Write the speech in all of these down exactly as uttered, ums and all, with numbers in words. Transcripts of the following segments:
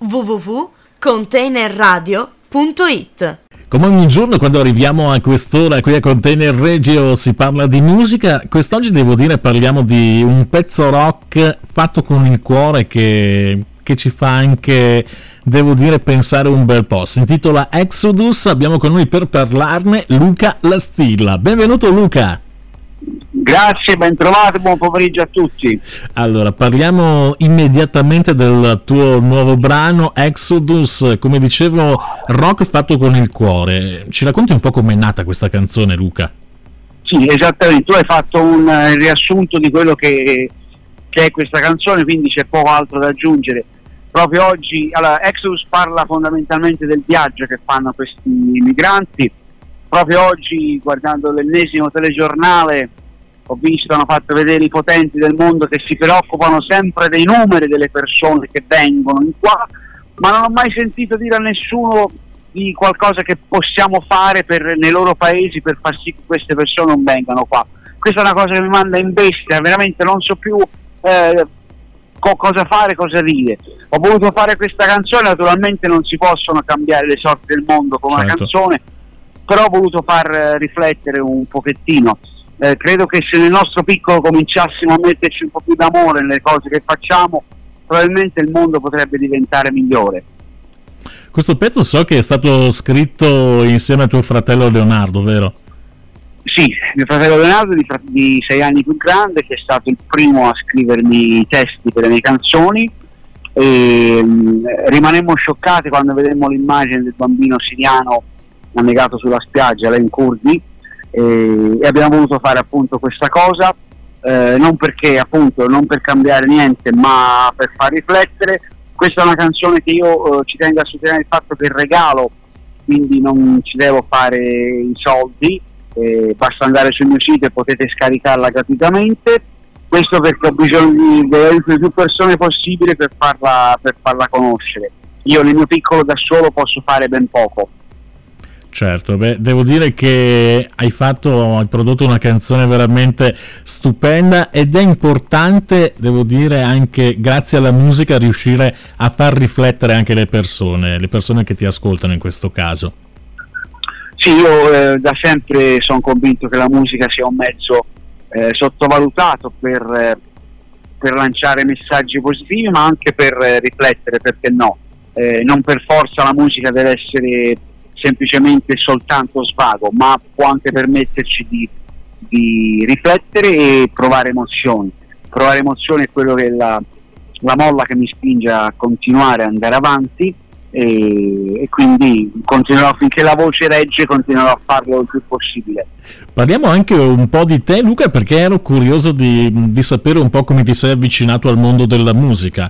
w w w punto container radio punto it. Come ogni giorno quando arriviamo a quest'ora qui a Container Radio si parla di musica. Quest'oggi devo dire parliamo di un pezzo rock fatto con il cuore che, che ci fa anche, devo dire, pensare un bel po'. Si intitola Exodus, abbiamo con noi per parlarne Luca Lastilla. Benvenuto Luca! Grazie, ben trovato, buon pomeriggio a tutti. Allora, parliamo immediatamente del tuo nuovo brano Exodus, come dicevo, rock fatto con il cuore. Ci racconti un po' com'è nata questa canzone, Luca? Sì, esattamente, tu hai fatto un uh, riassunto di quello che, che è questa canzone, quindi c'è poco altro da aggiungere. Proprio oggi, allora, Exodus parla fondamentalmente del viaggio che fanno questi migranti. Proprio oggi, guardando l'ennesimo telegiornale, ho visto, hanno fatto vedere i potenti del mondo che si preoccupano sempre dei numeri delle persone che vengono in qua, ma non ho mai sentito dire a nessuno di qualcosa che possiamo fare per, nei loro paesi per far sì che queste persone non vengano qua. Questa è una cosa che mi manda in bestia, veramente non so più eh, co- cosa fare, cosa dire. Ho voluto fare questa canzone, naturalmente non si possono cambiare le sorti del mondo con certo. Una canzone, però ho voluto far eh, riflettere un pochettino. Eh, credo che se nel nostro piccolo cominciassimo a metterci un po' più d'amore nelle cose che facciamo, probabilmente il mondo potrebbe diventare migliore. Questo pezzo so che è stato scritto insieme a tuo fratello Leonardo, vero? Sì, mio fratello Leonardo di, di sei anni più grande, che è stato il primo a scrivermi i testi per le mie canzoni, e mh, rimanemmo scioccati quando vedemmo l'immagine del bambino siriano annegato sulla spiaggia là in Curdi, e abbiamo voluto fare appunto questa cosa, eh, non perché appunto non per cambiare niente, ma per far riflettere. Questa è una canzone che io eh, ci tengo a sottolineare il fatto che regalo, quindi non ci devo fare i soldi, eh, basta andare sul mio sito e potete scaricarla gratuitamente. Questo perché ho bisogno di, di più persone possibile per farla, per farla conoscere. Io nel mio piccolo da solo posso fare ben poco. Certo, beh, devo dire che hai fatto, hai prodotto una canzone veramente stupenda ed è importante, devo dire, anche grazie alla musica riuscire a far riflettere anche le persone, le persone che ti ascoltano in questo caso. Sì, io eh, da sempre sono convinto che la musica sia un mezzo eh, sottovalutato per, eh, per lanciare messaggi positivi, ma anche per eh, riflettere, perché no? Eh, non per forza la musica deve essere semplicemente soltanto svago, ma può anche permetterci di, di riflettere e provare emozioni. Provare emozioni è quello che è la, la molla che mi spinge a continuare, a andare avanti, e, e quindi continuerò finché la voce regge, continuerò a farlo il più possibile. Parliamo anche un po' di te, Luca, perché ero curioso di, di sapere un po' come ti sei avvicinato al mondo della musica.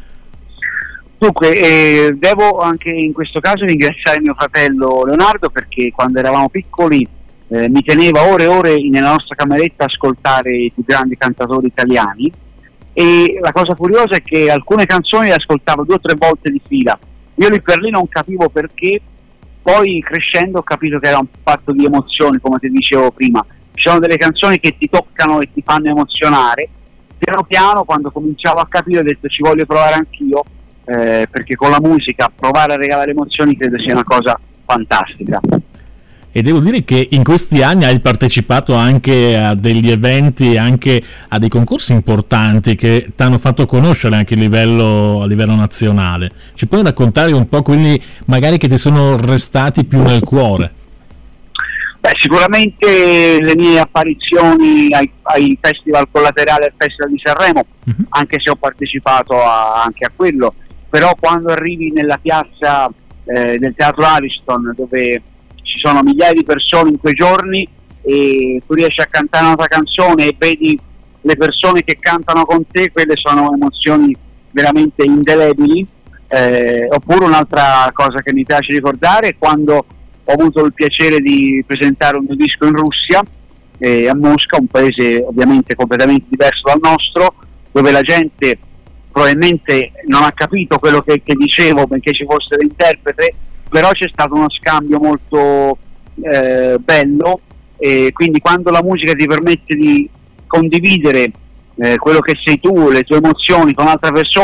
Dunque, eh, devo anche in questo caso ringraziare mio fratello Leonardo, perché quando eravamo piccoli eh, mi teneva ore e ore nella nostra cameretta a ascoltare i più grandi cantatori italiani, e la cosa curiosa è che alcune canzoni le ascoltavo due o tre volte di fila. Io lì per lì non capivo perché, poi crescendo ho capito che era un fatto di emozioni, come ti dicevo prima. Ci sono delle canzoni che ti toccano e ti fanno emozionare. Piano piano, quando cominciavo a capire, ho detto ci voglio provare anch'io. Eh, perché con la musica provare a regalare emozioni credo sia una cosa fantastica. E devo dire che in questi anni hai partecipato anche a degli eventi, anche a dei concorsi importanti che ti hanno fatto conoscere anche a livello, a livello nazionale. Ci puoi raccontare un po' quelli magari che ti sono restati più nel cuore? Beh, sicuramente le mie apparizioni ai, ai festival collaterali, al Festival di Sanremo, uh-huh. anche se ho partecipato a, anche a quello, però quando arrivi nella piazza eh, del Teatro Ariston, dove ci sono migliaia di persone in quei giorni, e tu riesci a cantare una tua canzone e vedi le persone che cantano con te, quelle sono emozioni veramente indelebili. Eh, oppure un'altra cosa che mi piace ricordare è quando ho avuto il piacere di presentare un mio disco in Russia, eh, a Mosca, un paese ovviamente completamente diverso dal nostro, dove la gente probabilmente non ha capito quello che, che dicevo, benché ci fosse l'interprete, però c'è stato uno scambio molto eh, bello, e quindi quando la musica ti permette di condividere eh, quello che sei tu, le tue emozioni con altre persone,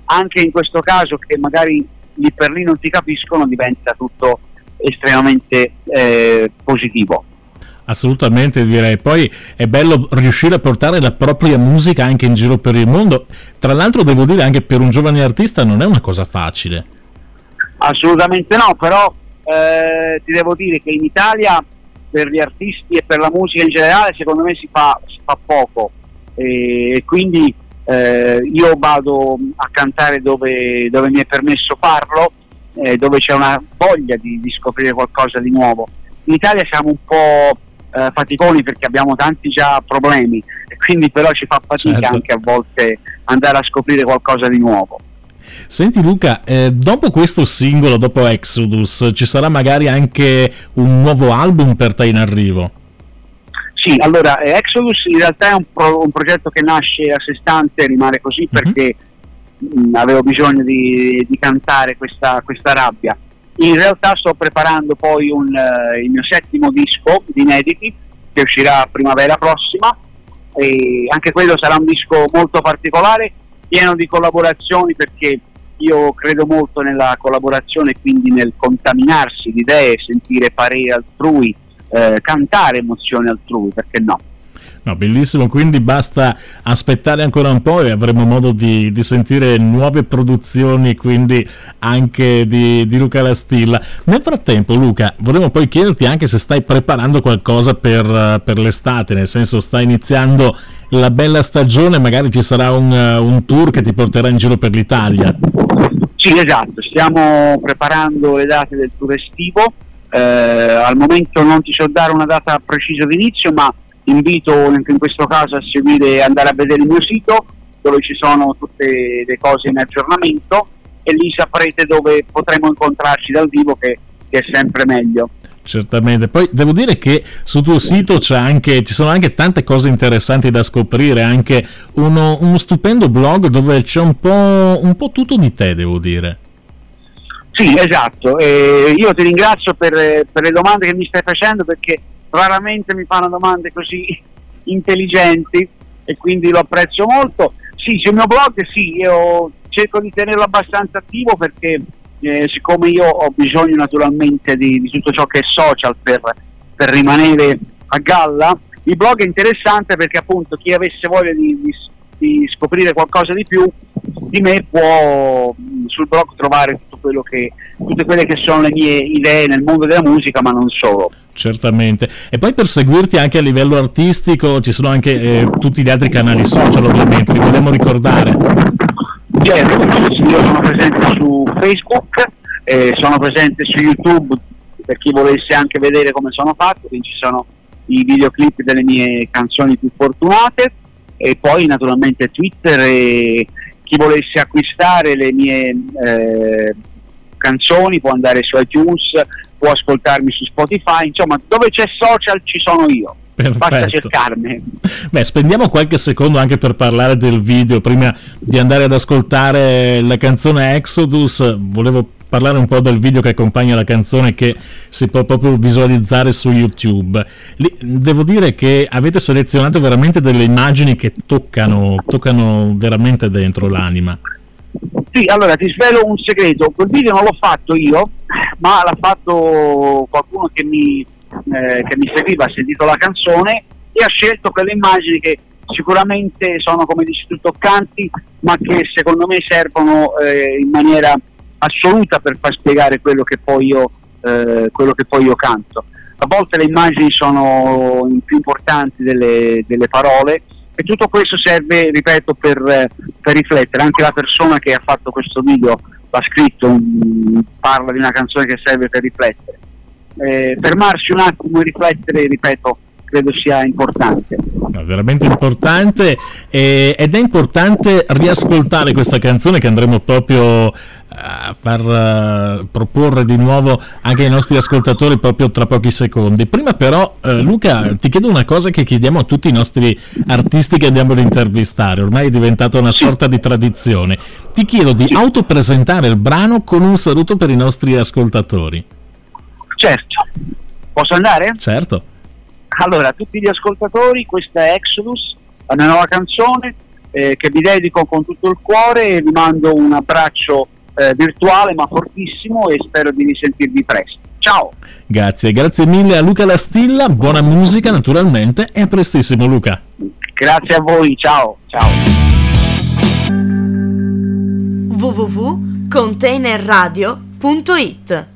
anche in questo caso che magari lì per lì non ti capiscono, diventa tutto estremamente eh, positivo. Assolutamente, direi. Poi è bello riuscire a portare la propria musica anche in giro per il mondo. Tra l'altro devo dire, anche per un giovane artista non è una cosa facile. Assolutamente no, però eh, ti devo dire che in Italia per gli artisti e per la musica in generale secondo me si fa, si fa poco, e quindi eh, io vado a cantare dove, dove mi è permesso farlo, eh, dove c'è una voglia di, di scoprire qualcosa di nuovo. In Italia siamo un po' eh, faticoni perché abbiamo tanti già problemi, e quindi però ci fa fatica, certo, anche a volte andare a scoprire qualcosa di nuovo. Senti Luca, eh, dopo questo singolo, dopo Exodus, ci sarà magari anche un nuovo album per te in arrivo? Sì, allora eh, Exodus in realtà è un, pro- un progetto che nasce a sé stante, rimane così perché mm-hmm. mh, avevo bisogno di, di cantare questa, questa rabbia. In realtà sto preparando poi un, uh, il mio settimo disco di inediti che uscirà primavera prossima, e anche quello sarà un disco molto particolare, pieno di collaborazioni, perché io credo molto nella collaborazione, quindi nel contaminarsi di idee, sentire pareri altrui, eh, cantare emozioni altrui, perché no? No, bellissimo, quindi basta aspettare ancora un po' e avremo modo di, di sentire nuove produzioni, quindi anche di, di Luca Lastilla. Nel frattempo, Luca, volevo poi chiederti anche se stai preparando qualcosa per, per l'estate, nel senso sta iniziando la bella stagione, magari ci sarà un, un tour che ti porterà in giro per l'Italia. Sì, esatto, stiamo preparando le date del tour estivo, eh, al momento non ti so dare una data precisa di inizio, ma invito anche in questo caso a seguire, andare a vedere il mio sito dove ci sono tutte le cose in aggiornamento, e lì saprete dove potremo incontrarci dal vivo, che, che è sempre meglio. Certamente, poi devo dire che sul tuo sito c'è anche, ci sono anche tante cose interessanti da scoprire, anche uno, uno stupendo blog dove c'è un po', un po' tutto di te, devo dire. Sì, esatto, e io ti ringrazio per, per le domande che mi stai facendo, perché raramente mi fanno domande così intelligenti e quindi lo apprezzo molto. Sì, sul mio blog sì, io cerco di tenerlo abbastanza attivo perché eh, siccome io ho bisogno naturalmente di, di tutto ciò che è social per, per rimanere a galla, il blog è interessante perché appunto chi avesse voglia di, di, di scoprire qualcosa di più di me può sul blog trovare tutto quello che, tutte quelle che sono le mie idee nel mondo della musica, ma non solo. Certamente. E poi per seguirti anche a livello artistico ci sono anche eh, tutti gli altri canali social, ovviamente, li vogliamo ricordare. Certo, io sono presente su Facebook, eh, sono presente su YouTube per chi volesse anche vedere come sono fatto, quindi ci sono i videoclip delle mie canzoni più fortunate, e poi naturalmente Twitter, e chi volesse acquistare le mie eh, canzoni può andare su iTunes, può ascoltarmi su Spotify, insomma dove c'è social ci sono io. Perfetto. Basta cercarmi. Beh, spendiamo qualche secondo anche per parlare del video prima di andare ad ascoltare la canzone Exodus. Volevo parlare un po' del video che accompagna la canzone, che si può proprio visualizzare su YouTube. Lì, devo dire che avete selezionato veramente delle immagini che toccano, toccano veramente dentro l'anima. Sì, allora ti svelo un segreto, quel video non l'ho fatto io, ma l'ha fatto qualcuno che mi, eh, che mi seguiva, ha sentito la canzone e ha scelto quelle immagini che sicuramente sono, come dici tu, toccanti, ma che secondo me servono eh, in maniera assoluta per far spiegare quello che poi io eh, quello che poi io canto. A volte le immagini sono più importanti delle, delle parole, e tutto questo serve, ripeto, per, per riflettere. Anche la persona che ha fatto questo video l'ha scritto, um, parla di una canzone che serve per riflettere. Eh, fermarsi un attimo e riflettere, ripeto, credo sia importante. È veramente importante, eh, ed è importante riascoltare questa canzone che andremo proprio a far uh, proporre di nuovo anche ai nostri ascoltatori proprio tra pochi secondi. Prima però uh, Luca, ti chiedo una cosa che chiediamo a tutti i nostri artisti che andiamo ad intervistare, ormai è diventata una sorta di tradizione. Ti chiedo di autopresentare il brano con un saluto per i nostri ascoltatori. Certo, posso andare? Certo. Allora, a tutti gli ascoltatori, questa è Exodus, la mia nuova canzone, eh, che vi dedico con tutto il cuore e vi mando un abbraccio eh, virtuale ma fortissimo e spero di risentirvi presto. Ciao! Grazie, grazie mille a Luca Lastilla, buona musica naturalmente e a prestissimo Luca. Grazie a voi, ciao, ciao. w w w punto containerradio punto it